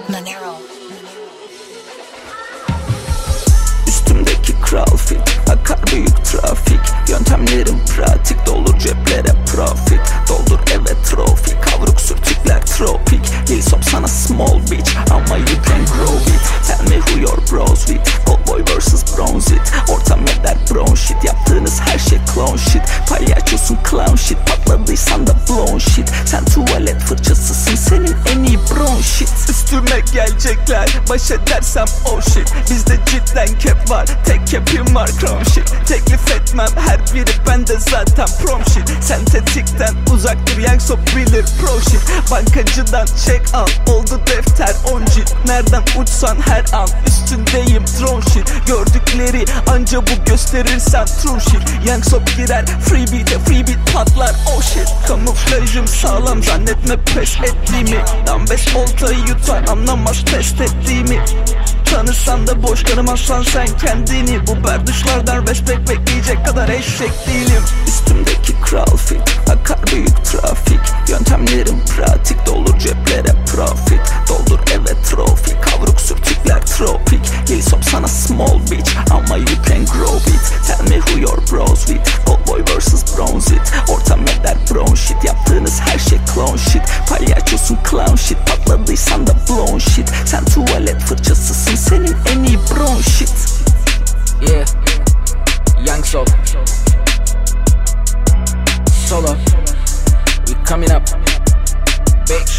Monero. Üstümdeki kral fit, akar büyük trafik. Yöntemlerim pratik, doldur ceplere profit. Doldur eve trofi, kavruk sürtükler tropik. Hillsop sana small bitch ama you can grow it. Tell me who your bros with, old boy vs bronzit. Ortam eder brown shit, yaptığınız her şey clone shit. Palyaçosun clown shit, patladıysan da blown shit. Sen tuvalet fırçasısın, senin en iyi brown shit. Üstüme gelecekler, baş edersem oh shit. Bizde cidden cap var, tek cap'im var chrome shit. Teklif etmem, her biri bende zaten prom shit. Sentetikten uzaktır, Youngsop bilir pro shit. Bankacıdan check al, oldu defter 10 cilt. Nereden uçsan her an üstündeyim drone shit. Gördükleri anca bu gösterirsen true shit. Youngsop girer free beat patlar oh shit. Kamuflajım sağlam, zannetme pes ettiğimi. Dambes oltayı yutan anlamaz test ettiğimi. Tanısan da boş tanımazsan sen kendini. Bu berduşlardan respect bekleyecek kadar eşek değilim. Üstümdeki kral fit, akar büyük trafik. Yöntemlerim pratik, doldur ceplere profit. Doldur eve trofi, kavruk sürtükler tropik. Hillsop sana small bitch ama you can grow it. Tell me who your bros with, old boy vs bronzit. Ortam eder brown shit, yaptığınız her şey clone shit. Palyaçosun clown shit, patladıysan da blown shit. Sen tuvalet fırçasısın, senin en iyi brown shit. Yeah, Youngsop Solo, we coming up, bitch.